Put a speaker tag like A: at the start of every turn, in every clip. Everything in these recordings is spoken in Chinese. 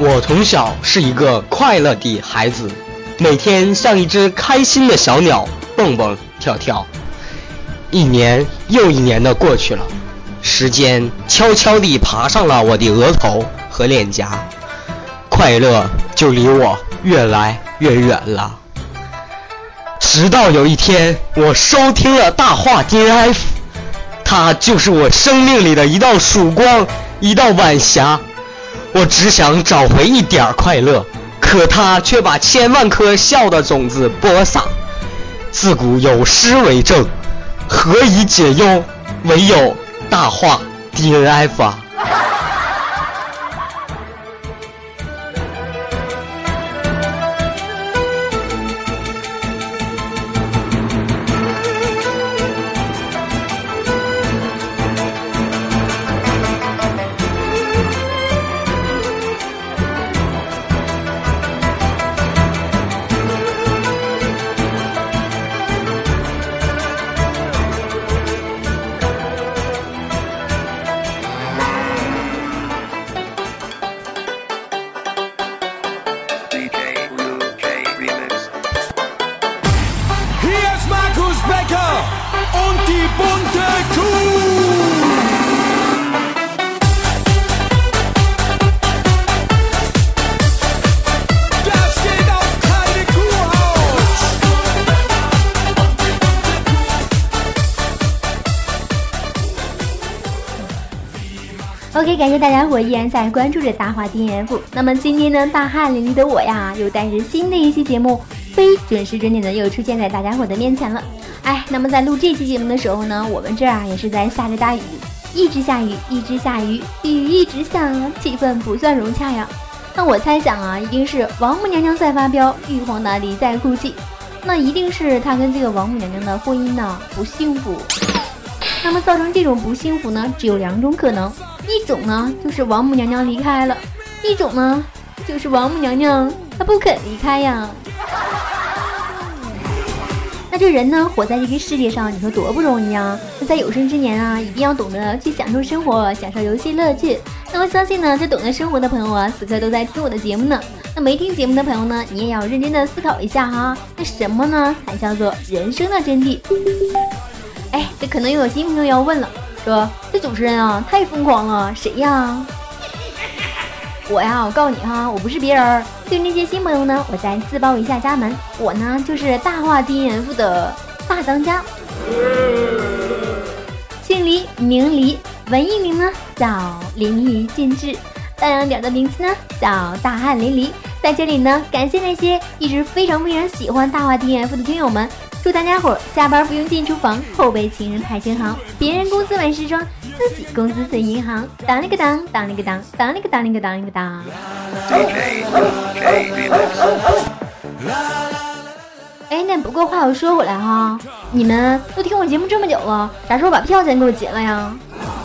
A: 我从小是一个快乐的孩子，每天像一只开心的小鸟，蹦蹦跳跳。一年又一年的过去了，时间悄悄地爬上了我的额头和脸颊，快乐就离我越来越远了。直到有一天，我收听了大话 DNF， 它就是我生命里的一道曙光，一道晚霞。我只想找回一点快乐，可它却把千万颗笑的种子播撒。自古有诗为证，何以解忧，唯有大话 DNF 啊。
B: OK， 感谢大家伙依然在关注着大话 DNF。那么今天呢，大汗淋漓的我呀，又带着新的一期节目，非准时准点的又出现在大家伙的面前了。那么在录这期节目的时候呢，我们这儿也是在下着大雨，一直下雨，一直下雨，雨一直下，气氛不算融洽呀。那我猜想啊，一定是王母娘娘在发飙，玉皇大帝在哭泣。那一定是他跟这个王母娘娘的婚姻呢不幸福。那么造成这种不幸福呢，只有两种可能。一种呢就是王母娘娘离开了，一种呢就是王母娘娘她不肯离开呀。那这人呢活在这个世界上，你说多不容易啊！那在有生之年啊，一定要懂得去享受生活，享受游戏乐趣。那么相信呢，这懂得生活的朋友啊，此刻都在听我的节目呢。那没听节目的朋友呢，你也要认真的思考一下哈。那什么呢才叫做人生的真谛？这可能又有新朋友要问了，说这主持人啊太疯狂了，谁呀？我告诉你哈，我不是别人。对于那些新朋友呢，我再自报一下家门，我呢就是大话 DNF 的大当家，姓黎名黎，文艺名呢叫淋漓尽致，大洋点的名字呢叫大汗淋漓。在这里呢，感谢那些一直非常喜欢大话 DNF 的听友们。祝大家伙下班不用进厨房，后备情人太真好，别人公司买时装，自己工资存银行，当了个当，当了个当，当了个当了个当了个当。那不过话又说回来哈，你们都听我节目这么久了，啥时候把票钱给我结了呀？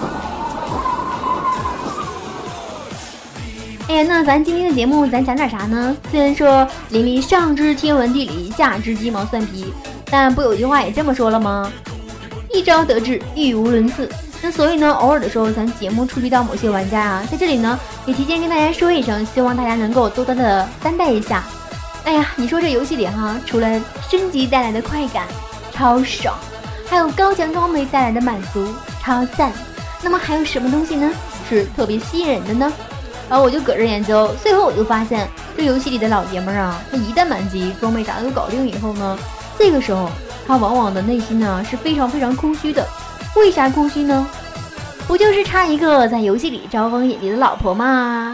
B: 那咱今天的节目咱讲点啥呢？虽然说淋漓上知天文地理，下知鸡毛蒜皮，但不有句话也这么说了吗？一朝得志，语无伦次。那所以呢，偶尔的时候咱节目触及到某些玩家啊，在这里呢也提前跟大家说一声，希望大家能够多多的担待一下。你说这游戏里哈，除了升级带来的快感超爽，还有高强装备带来的满足超赞，那么还有什么东西呢是特别吸引人的呢？然后我就搁这研究，最后我就发现这游戏里的老爷们啊，他一旦满级装备啥都搞定以后呢，这个时候他往往的内心呢是非常空虚的。为啥空虚呢？不就是差一个在游戏里招蜂引蝶的老婆吗？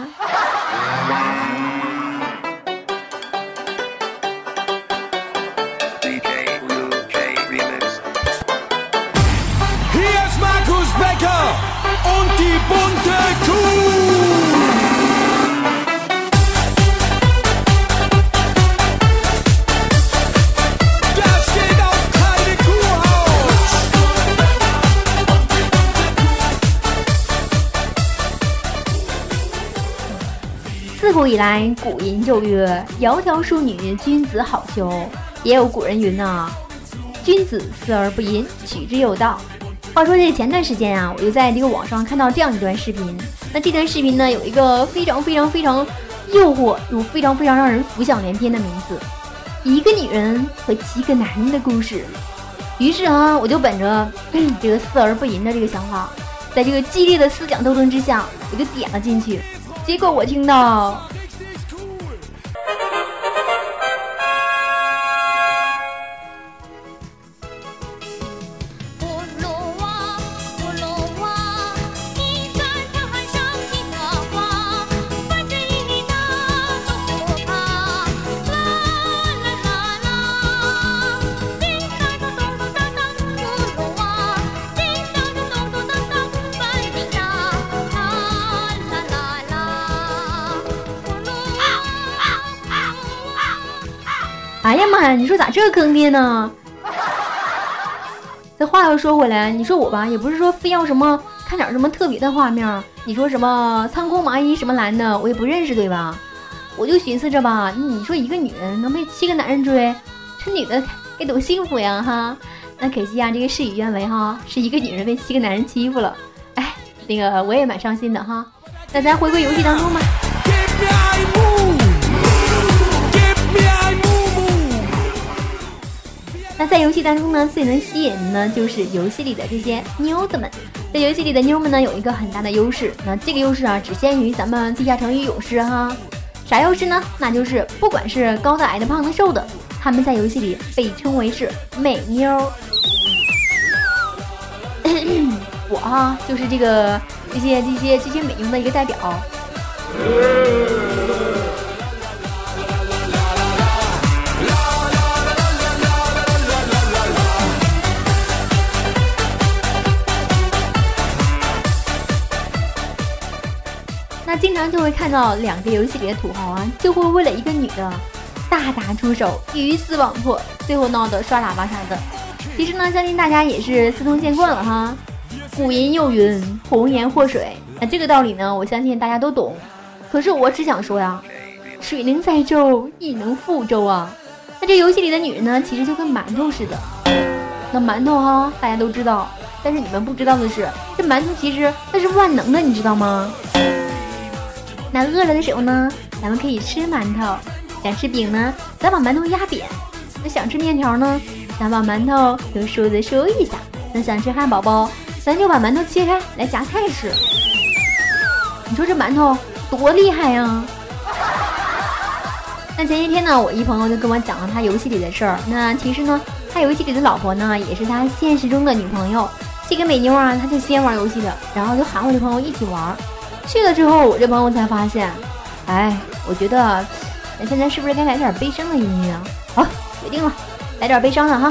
B: 自古以来，古人就曰：“窈窕淑女，君子好逑。”也有古人云啊：“君子思而不淫，取之有道。”话说这前段时间啊，我就在这个网上看到这样一段视频。那这段视频呢，有一个非常诱惑又非常让人浮想联翩的名字，一个女人和7个男人的故事。于是啊，我就本着这个死而不淫的这个想法，在这个激烈的思想斗争之下，我就点了进去。结果我听到哎呀妈呀，你说咋这坑爹呢？这话又说回来，你说我吧，也不是说非要什么看点什么特别的画面，你说什么苍空蚂蚁什么蓝的，我也不认识，对吧？我就寻思着吧，你说一个女人能被7个男人追，这女的该多幸福呀哈！那可惜啊，这个事与愿违哈，是一个女人被7个男人欺负了。哎，那个我也蛮伤心的哈。那咱回归游戏当中吧。那在游戏当中呢，最能吸引的呢，就是游戏里的这些妞子们。在游戏里的妞们呢，有一个很大的优势，那这个优势啊，只限于咱们地下城与勇士哈。啥优势呢？那就是不管是高的、矮的、胖的、瘦的，他们在游戏里被称为是美妞。我啊，就是这些美妞的一个代表。那经常就会看到2个游戏里的土豪啊，就会为了一个女的大打出手，鱼死网破，最后闹得刷喇叭啥的。其实呢，相信大家也是司空见惯了哈。古音又云，红颜祸水，那这个道理呢，我相信大家都懂。可是我只想说呀，水能载舟，亦能覆舟啊。那这游戏里的女人呢，其实就跟馒头似的。那馒头哈，大家都知道，但是你们不知道的是，这馒头其实它是万能的，你知道吗？那饿了的时候呢，咱们可以吃馒头；想吃饼呢，咱把馒头压扁；那想吃面条呢，咱把馒头用梳子梳一下；那想吃汉堡包，咱就把馒头切开来夹菜吃。你说这馒头多厉害呀！那前些天呢，我一朋友就跟我讲了他游戏里的事儿。那其实呢，他游戏里的老婆呢，也是他现实中的女朋友。这个美妞啊，他就先玩游戏的，然后就喊我这朋友一起玩。去了之后，我这朋友才发现，哎，我觉得现在是不是该来点悲伤的音乐啊？好，决定了，来点悲伤的哈。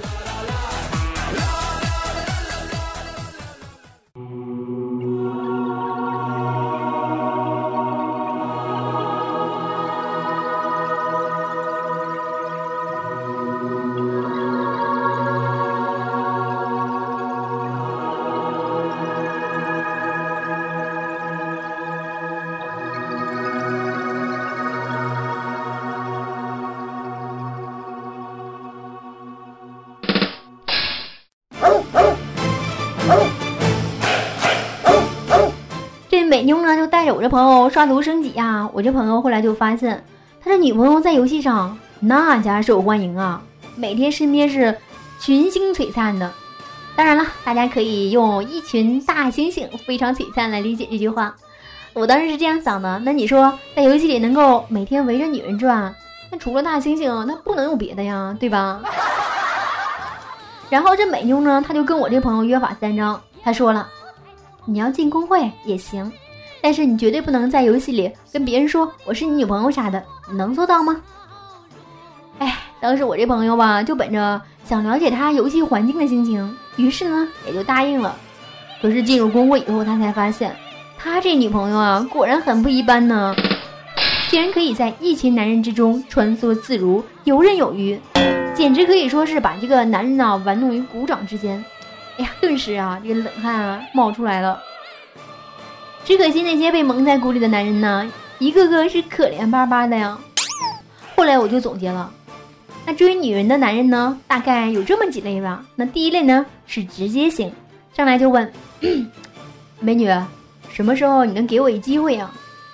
B: 美妞呢就带着我这朋友刷图升级啊，我这朋友后来就发现他的女朋友在游戏上那家受欢迎啊，每天身边是群星璀璨的。当然了，大家可以用一群大猩猩非常璀璨来理解这句话。我当时是这样想的，那你说在游戏里能够每天围着女人转，那除了大猩猩那不能有别的呀，对吧？然后这美妞呢，她就跟我这朋友约法3章，她说了，你要进公会也行，但是你绝对不能在游戏里跟别人说我是你女朋友啥的，你能做到吗？哎，当时我这朋友吧，就本着想了解他游戏环境的心情，于是呢也就答应了。可是进入公会以后，他才发现他这女朋友啊，果然很不一般呢，竟然可以在一群男人之中穿梭自如，游刃有余，简直可以说是把这个男人啊玩弄于股掌之间。哎呀，顿时啊，这个冷汗啊冒出来了。只可惜那些被蒙在鼓里的男人呢，一个个是可怜巴巴的呀。后来我就总结了，那追女人的男人呢，大概有这么几类吧。那第一类呢是直接型，上来就问美女，什么时候你能给我一机会啊？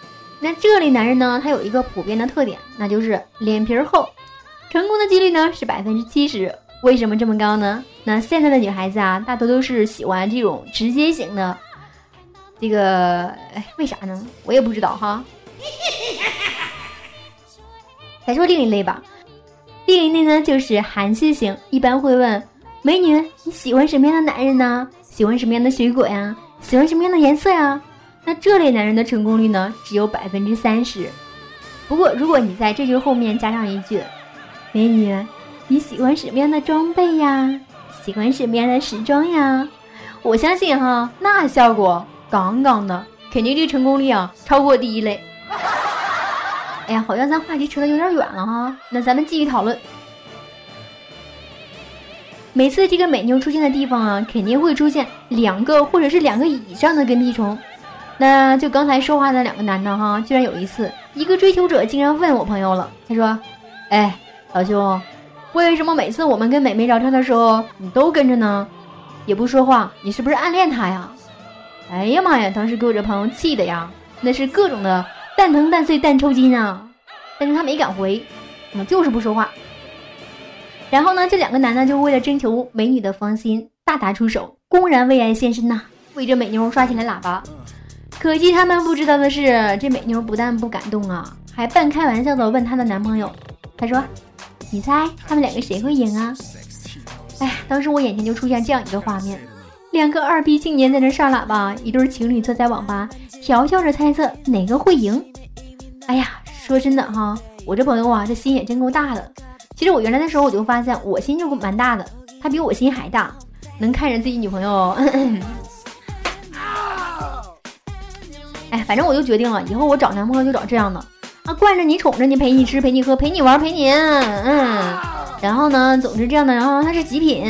B: 那这类男人呢，他有一个普遍的特点，那就是脸皮厚，成功的几率呢是70%。为什么这么高呢？那现在的女孩子啊，大多都是喜欢这种直接型的。这个，为啥呢？我也不知道哈。再说另一类吧，另一类呢就是含蓄型，一般会问美女，你喜欢什么样的男人呢？喜欢什么样的水果呀？喜欢什么样的颜色呀？那这类男人的成功率呢只有30%。不过如果你在这句后面加上一句，美女，你喜欢什么样的装备呀？喜欢什么样的时装呀？我相信哈，那效果杠杠的，肯定这成功率啊超过第一类。哎呀，好像咱话题扯得有点远了哈，那咱们继续讨论。每次这个美妞出现的地方啊，肯定会出现2个或者是2个以上的跟屁虫。那就刚才说话的2个男的哈，居然有一次，一个追求者竟然问我朋友了，他说：“哎，老兄，为什么每次我们跟美眉聊天的时候，你都跟着呢？也不说话，你是不是暗恋她呀？”哎呀妈呀，当时给我这朋友气的呀，那是各种的蛋疼蛋碎蛋抽筋啊！但是他没敢回，就是不说话。然后呢，这2个男的就为了征求美女的芳心，大打出手，公然为爱献身呐，为这美妞刷起来喇叭。可惜他们不知道的是，这美妞不但不感动啊，还半开玩笑的问她的男朋友，她说：“你猜他们2个谁会赢啊？”哎，当时我眼前就出现这样一个画面，2个2逼青年在那刷喇叭，一对情侣坐在网吧调笑着猜测哪个会赢。哎呀，说真的哈，我这朋友啊，这心也真够大的。其实我原来的时候我就发现我心就蛮大的，他比我心还大，能看着自己女朋友哎，反正我就决定了，以后我找男朋友就找这样的啊，惯着你，宠着你，陪你吃，陪你喝，陪你玩，陪你然后呢，总之这样的，然后他是极品。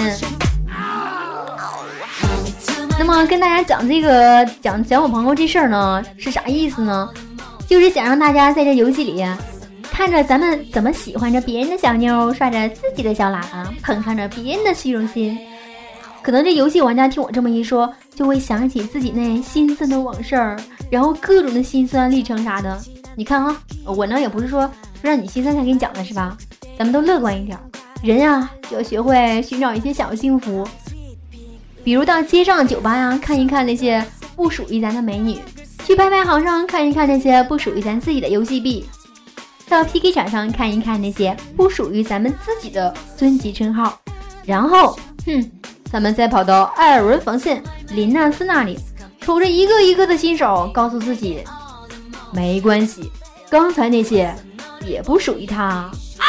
B: 那么跟大家讲这个讲我朋友这事儿呢，是啥意思呢？就是想让大家在这游戏里看着咱们怎么喜欢着别人的小妞，刷着自己的小喇叭，捧上着别人的虚荣心。可能这游戏玩家听我这么一说，就会想起自己那心酸的往事儿，然后各种的心酸历程啥的。你看啊，我呢也不是说让你心酸才给你讲的是吧？咱们都乐观一点，人啊就要学会寻找一些小幸福。比如到街上酒吧呀，看一看那些不属于咱的美女；去拍卖行上看一看那些不属于咱自己的游戏币；到 PK 场上看一看那些不属于咱们自己的尊级称号。然后，咱们再跑到艾尔文防线林纳斯那里，瞅着一个一个的新手，告诉自己，没关系，刚才那些也不属于他。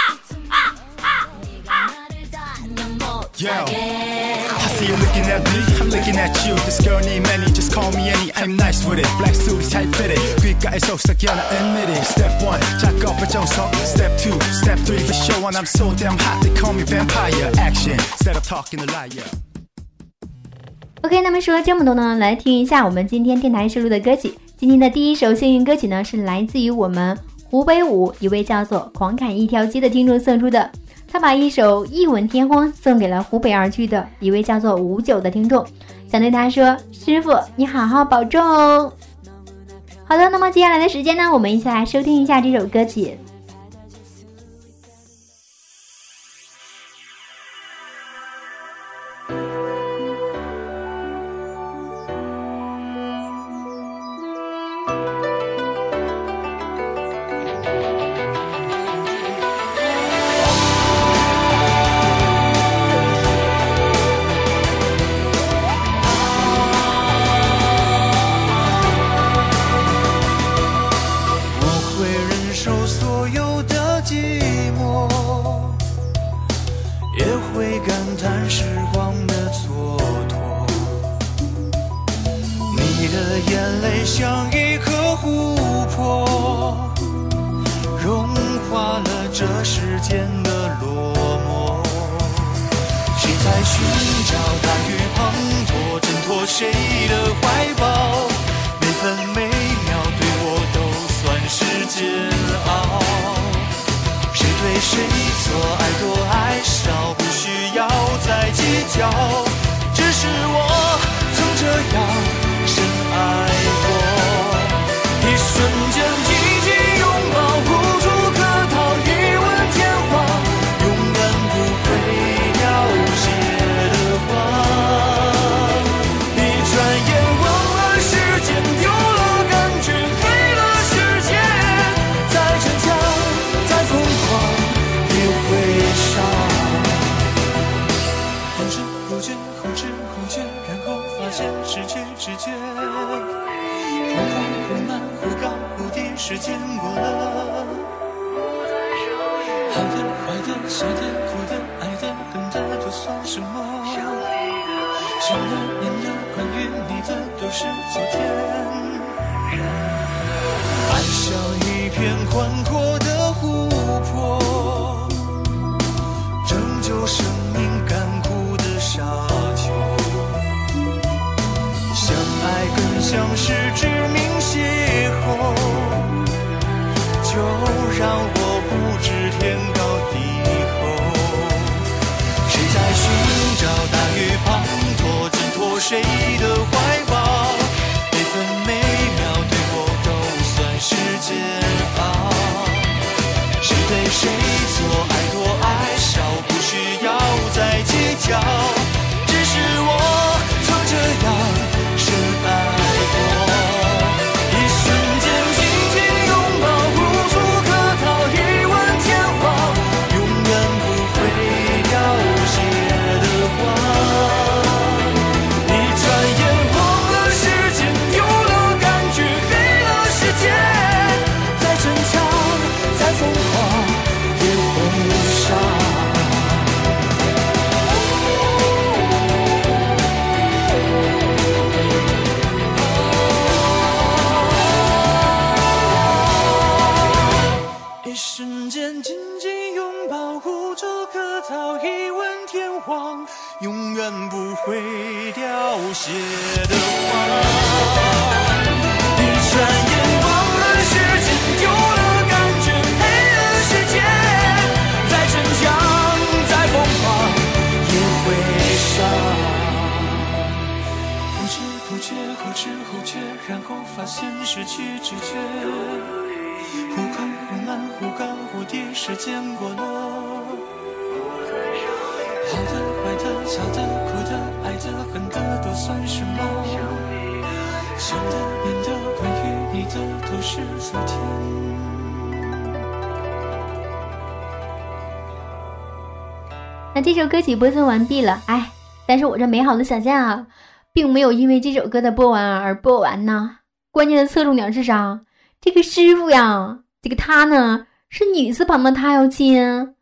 C: Yo, I see you looking at me, I'm looking at you. This girl named Annie, just call me Annie, I'm nice with it. Black suit is tight fitted, 귓가에 속삭여 나 admit it. Step 1, 작업을 정석. Step 2, Step 3 for show and I'm so damn hot, they call me vampire. Action, instead of talking a liar.
B: OK， 那么说了这么多呢，来听一下我们今天电台收录的歌曲。今天的第一首幸运歌曲呢，是来自于我们湖北5一位叫做狂砍一条街的听众送出的。他把一首一吻天荒送给了湖北2区的一位叫做59的听众，想对他说，师傅你好好保重哦。好的，那么接下来的时间呢，我们一起来收听一下这首歌曲。
D: 像一颗湖泊，融化了这世间的落寞。谁在寻找大雨滂沱，挣脱谁的怀抱？每分每秒对我都算是煎熬。谁对谁错，爱多爱少，不需要再计较。只是我曾这样深爱过，一瞬间一好的坏的笑的哭的爱的恨的都算什么，想的念的关于你的都是昨天。爱像一片宽阔的湖泊，拯救生命干枯的沙丘。相爱更像是致命邂逅，就让我不知天高地厚。谁在寻找大雨滂沱，挣脱谁的怀抱？每分每秒对我都算是煎熬。谁对谁错，爱多爱少，不需要再计较，只是我曾这样深爱过。一瞬间紧紧拥抱，无处可逃，一吻天荒，永远不会凋谢的花。一转眼忘了时间，有了感觉，黑了世界，再逞强再疯狂也会伤。一瞬间紧紧拥抱，无处可逃，一吻天荒，永远不会凋谢的花。一转眼忘了时间，有了感觉，黑了世界，再逞强再疯狂也会伤。不知不觉后知后觉，然后发现失去知觉，忽快忽慢，忽高忽低，时间过了。好的坏的笑的哭的爱的恨的都算什么？想的念的关于你的都是昨天。
B: 那这首歌曲播送完毕了，但是我这美好的想象啊，并没有因为这首歌的播完而播完呢。关键的侧重点是啥？这个师傅呀，这个他呢是女字旁的他哟亲。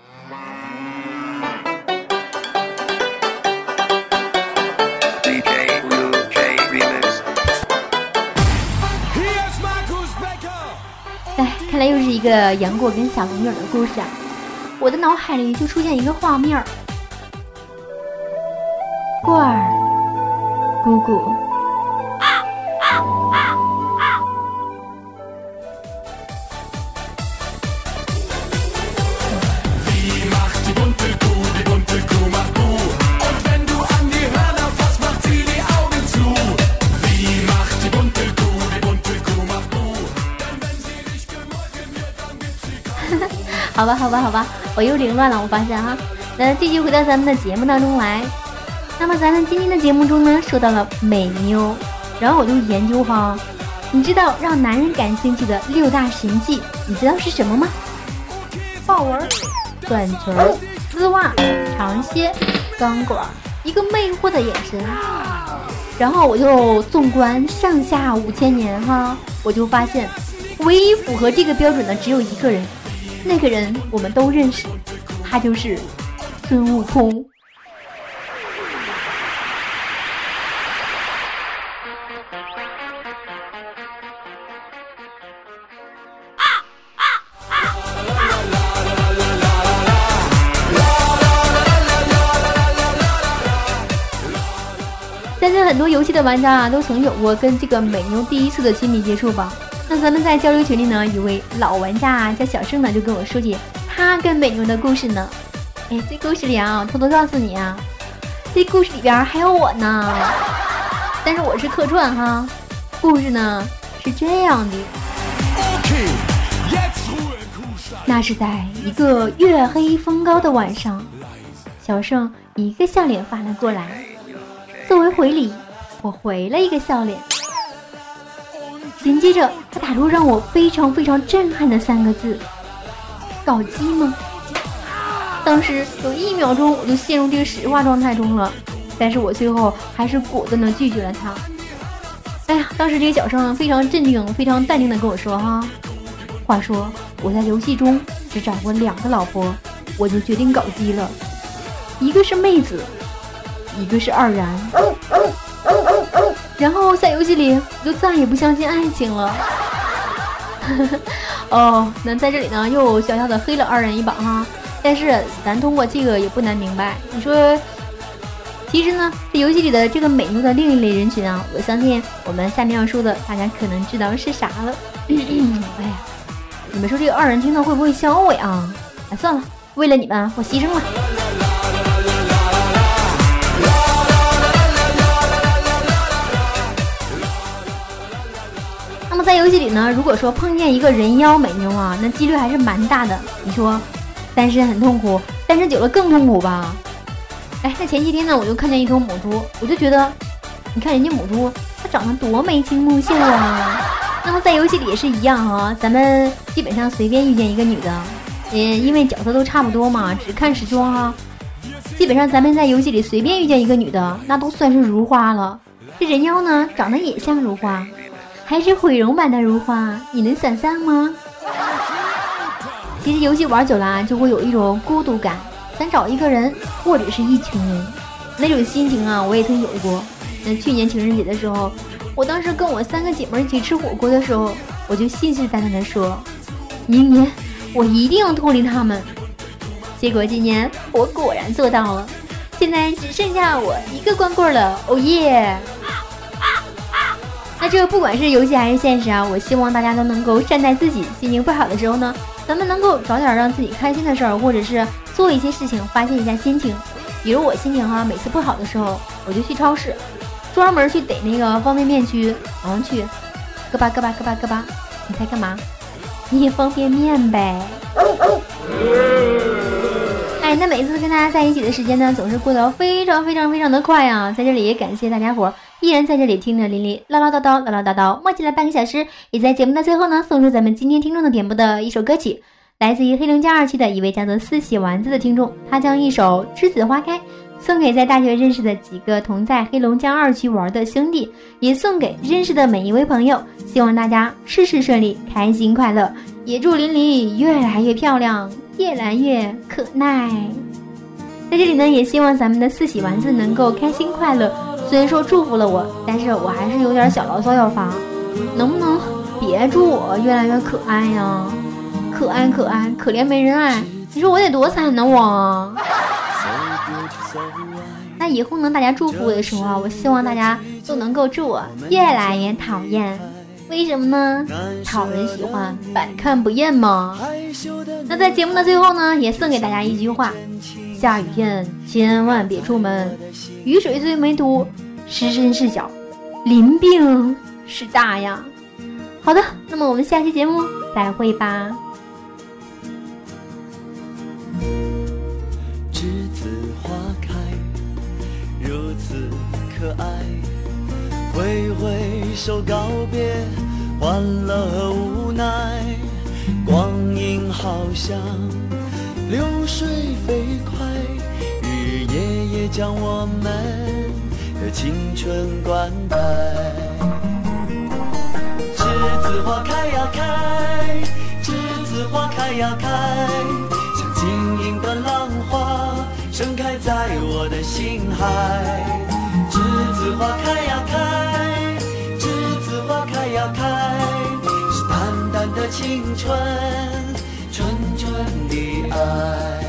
B: 看来又是一个杨过跟小龙女的故事啊！我的脑海里就出现一个画面，过儿姑姑好吧，我又凌乱了，我发现哈。那继续回到咱们的节目当中来。那么咱们今天的节目中呢，说到了美妞，然后我就研究哈，你知道让男人感兴趣的6大神器，你知道是什么吗？豹纹、短裙、丝袜、长靴、钢管，一个魅惑的眼神。然后我就纵观上下5000年哈，我就发现，唯一符合这个标准的只有一个人。那个人我们都认识，他就是孙悟空。相信很多游戏的玩家啊，都曾有过跟这个美妞第一次的亲密接触吧。那咱们在交流群里呢，有位老玩家啊，叫小盛呢，就跟我说起他跟美妞的故事呢。这故事里啊，偷偷告诉你啊，这故事里边还有我呢，但是我是客串哈。故事呢是这样的，那是在一个月黑风高的晚上，小盛一个笑脸发了过来，作为回礼，我回了一个笑脸。紧接着他打出让我非常非常震撼的3个字：搞基吗？当时有1秒钟我就陷入这个石化状态中了，但是我最后还是果断的拒绝了他。当时这个小盛非常镇定非常淡定的跟我说哈， 话说我在游戏中只找过2个老婆，我就决定搞基了，一个是妹子，一个是二然。然后在游戏里我就再也不相信爱情了。哦，那在这里呢又小小的黑了二人一把哈，但是咱通过这个也不难明白，你说其实呢在游戏里的这个美怒的另一类人群啊，我相信我们下面要说的大家可能知道是啥了。哎呀，你们说这个二人听到会不会笑我呀？哎，算了，为了你们我牺牲了。那么在游戏里呢，如果说碰见一个人妖美妞啊，那几率还是蛮大的。你说单身很痛苦，单身久了更痛苦吧？哎，那前几天呢，我就看见一头母猪，我就觉得，你看人家母猪，它长得多眉清目秀啊。那么在游戏里也是一样啊，咱们基本上随便遇见一个女的，因为角色都差不多嘛，只看时装啊。基本上咱们在游戏里随便遇见一个女的，那都算是如花了。这人妖呢，长得也像如花。还是毁容版的如花，你能想象吗？其实游戏玩久了啊，就会有一种孤独感，想找一个人或者是一群人，那种心情啊，我也曾有过。去年情人节的时候，我当时跟我3个姐妹一起吃火锅的时候，我就信誓旦旦的说，明年我一定要脱离他们。结果今年我果然做到了，现在只剩下我一个光棍了，哦耶！那这不管是游戏还是现实啊，我希望大家都能够善待自己。心情不好的时候呢，咱们能够找点让自己开心的事儿，或者是做一些事情发泄一下心情。比如我心情啊，每次不好的时候，我就去超市，专门去逮那个方便面区，然后去咯吧咯吧咯吧咯吧，你猜干嘛？你方便面呗。哎，那每次跟大家在一起的时间呢，总是过得非常非常非常的快啊！在这里也感谢大家伙依然在这里听着琳琳唠唠叨叨唠唠叨叨默契了半个小时，也在节目的最后呢，送出咱们今天听众的点播的一首歌曲，来自于黑龙江2期的一位叫做四喜丸子的听众，他将一首栀子花开送给在大学认识的几个同在黑龙江2区玩的兄弟，也送给认识的每一位朋友，希望大家事事顺利，开心快乐，也祝琳琳越来越漂亮，越来越可耐。在这里呢，也希望咱们的四喜丸子能够开心快乐。虽然说祝福了我，但是我还是有点小牢骚要发，能不能别祝我越来越可爱呀？可爱可爱，可怜没人爱，你说我得多惨呢我。那以后呢，大家祝福我的时候啊，我希望大家都能够祝我越来越讨厌。为什么呢？讨人喜欢，百看不厌嘛。那在节目的最后呢，也送给大家一句话：下雨天千万别出门，雨水虽没毒，湿身是小，淋病是大呀。好的，那么我们下期节目再会吧。
D: 栀子花开，如此可爱，挥挥手告别欢乐无奈，光阴好像流水飞快，日夜夜将我们的青春灌溉。栀子花开呀开，栀子花开呀开，像晶莹的浪花盛开在我的心海。栀子花开呀开，栀子花开呀开，是淡淡的青春，纯纯的爱。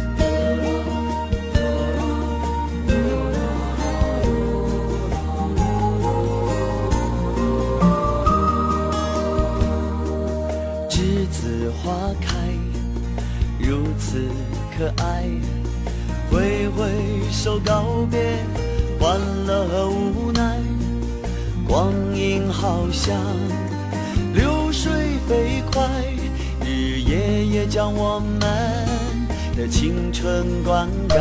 D: 栀子花开，如此可爱，挥挥手告别欢乐无奈，光阴好像流水飞快，日夜夜将我们的青春灌溉。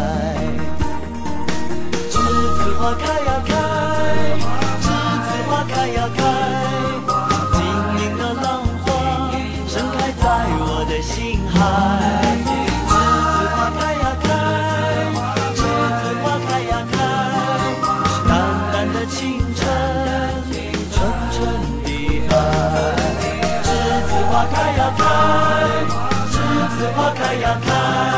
D: 栀子花开呀开，栀子花开呀开，像晶莹的浪花盛开在我的心海。栀子花开呀开，栀子花开呀开，是淡淡的青春，纯纯的爱。栀子花开
E: 花开呀开。